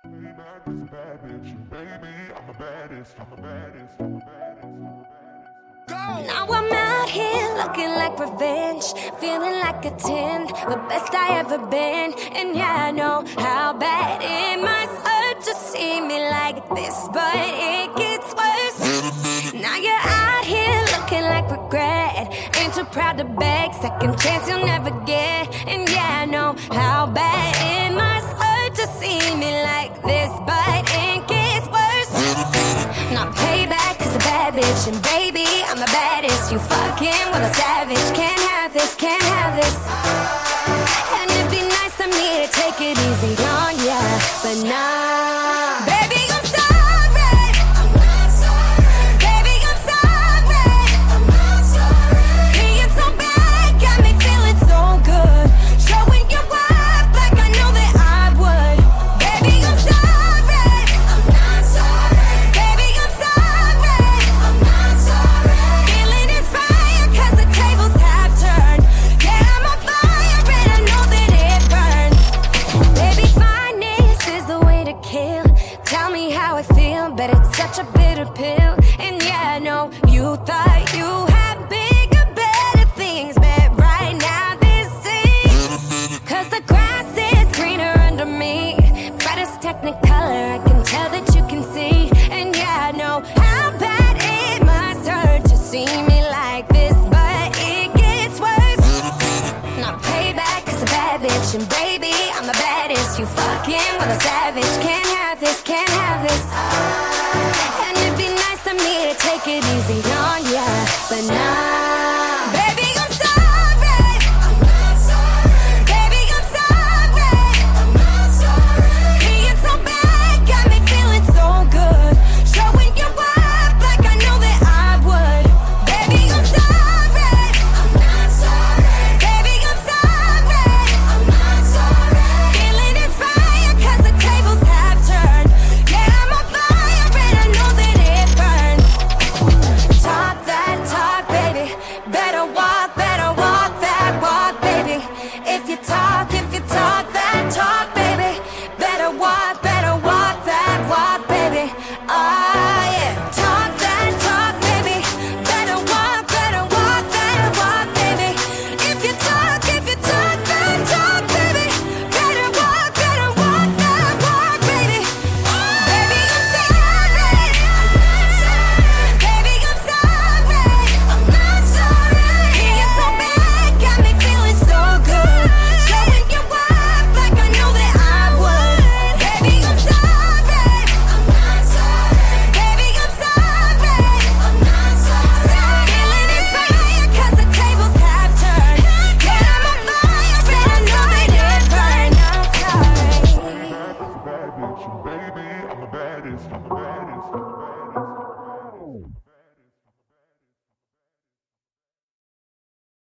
Maybach is a bad bitch, and baby, I'm the baddest, I'm the baddest, I'm the baddest, I'm the baddest. Go! Now I'm out here looking like revenge, feeling like a 10, the best I ever been. And yeah, I know how bad it must hurt to see me like this, but it gets worse. Now you're out here looking like regret, ain't too proud to beg, second chance you'll never get. And yeah, I know how bad it must hurt to see me like this, but it gets worse. Now payback is a bad bitch, and baby, I'm the baddest. You fucking with a savage, can't have this, can't have this. And it'd be nice of me to take it easy on ya, but nah. Baby, I'm sorry, I'm not sorry. Baby, I'm sorry, I'm not sorry. Being so bad got me feeling so good, showing you up like I know that I would. Baby, I'm sorry, I'm not sorry. Baby, I'm sorry, I'm not sorry. Feeling inspired 'cause the tables have turned. Yeah, I'm on fire and I know that it burns. Baby, fineness is the way to kill. Tell me how I feel, but it's such a bitter pill. And yeah, I know you thought you had bigger, better things, but right now this is 'cause the grass is greener under me. Brightest technicolor, I can tell that you can see. And yeah, I know how bad it must hurt to see me like this, but it gets worse. Now payback is a bad bitch, and baby, I'm the baddest. You fucking with a savage, can't have this, can't have this. And it'd be nice of me to take it easy on ya, but nah. Baby, I'm sorry, I'm not sorry. Baby, I'm sorry, I'm not sorry. Being so bad got me feeling so good, showing you up like I know that I would. Baby, I'm sorry, I'm not sorry. Baby, I'm sorry, I'm not sorry. Feeling inspired 'cause the tables have turned. Yeah, I'm on fire and I know that it burns. Talk that talk, baby. Better walk that walk, baby. If you talk that talk, baby. Better walk that walk, baby. Oh yeah. Talk that talk, baby. Better walk that walk, baby. If you talk that talk, baby. Better walk that walk, baby. Baby, I'm sorry, I'm not sorry. Baby, I'm sorry, I'm not sorry. Being so bad got me feeling so good, showing you up like I know that I would. Baby, I'm sorry, I'm not sorry. Baby, I'm sorry, I'm not sorry. Feeling inspired 'cause the tables have turned. Yeah, I'm on fire and I know that it burns. I'm sorry. Maybach is a bad bitch, and baby, I'm the baddest, I'm the baddest, I'm the baddest.